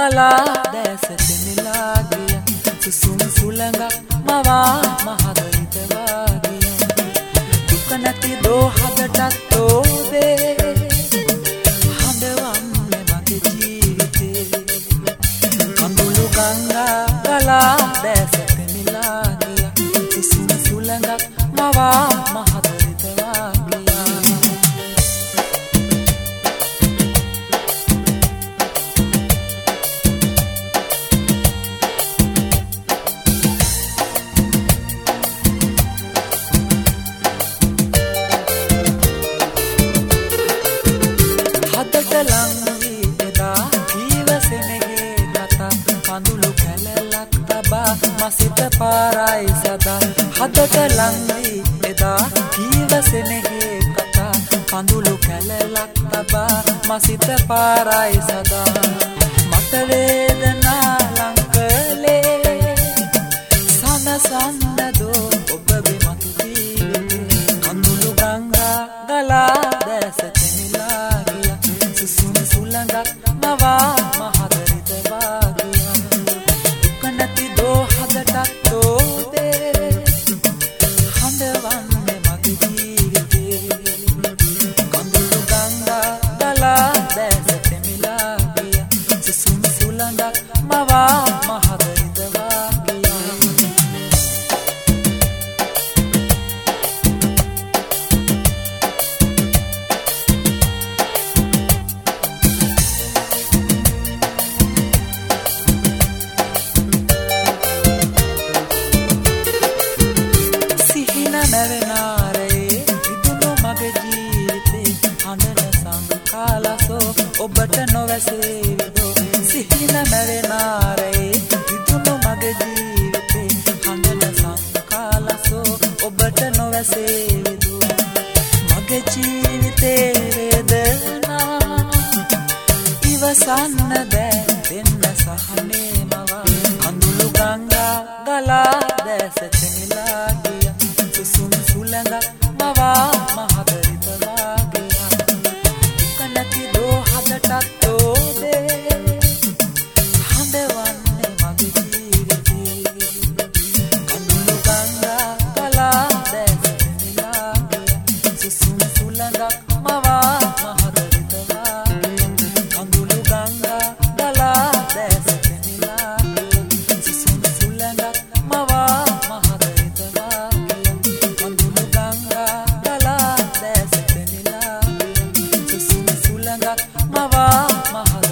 ගලා දැසට නෙලා ගිය සුසුම් සුළඟක් මවා මහදරිත වාගිය දුක නැති දෝහදටත් ඔබේ හඬවන්නේ මගේ ජීවිතේ කඳුළු ගංගා ගලා දැසට නෙලා ගිය සුසුම් සුළඟක් මවා මහදරිත වාගිය මසිත පාරයි සදා හදට ලං වී එදා කීවසෙනෙහි කතා කඳුළු කැලලක් තබා මසිත පාරයි සදා මට වේදනා ලං කළේ සනසන්නදෝ ඔබ විමතු ජීවිතේ කඳුළු ගංගා ගලා දැසට නෙලා ගිය සුසුම් සුළඟක් මවා මහදරිත වාගිය දුක නැති දෝහදටත් ඔබේ හඬවන්නේ මගේ ජීවිතේ කඳුළු ගංගා ගලා දැසට නෙලා ගිය සුසුම් සුළඟක් මවා මහදරිත වාගිය ඔබට නොවැසේවිදෝ සිහින මැවෙනාරේ විදුණු මගේ ජීවිතේ හඬන සංකාලසෝ ඔබට නොවැසේවිදෝ මගේ ජීවිතේ වේදනා ඉවසන්න බෑ දෙන්න සහනේ මවා කඳුළු ගංගා ගලා දැසට නෙලා ගිය සුසුම් සුළඟක් මවා මහදරිත වාගිය දුක නැති දෝහදටත් ඔබේ හඬවන්නේ මගේ ජීවිතේ කඳුළු ගංගා ගලා දැසට නෙලා ගිය සුසුම් සුළඟක් මවා මහදරිත වාගිය කඳුළු ගංගා ගලා දැසට නෙලා ගිය සුසුම් සුළඟක් මවා මහදරිත වාගිය කඳුළු ගංගා ගලා දැසට නෙලා ගිය සුසුම් සුළඟක් මවා මහ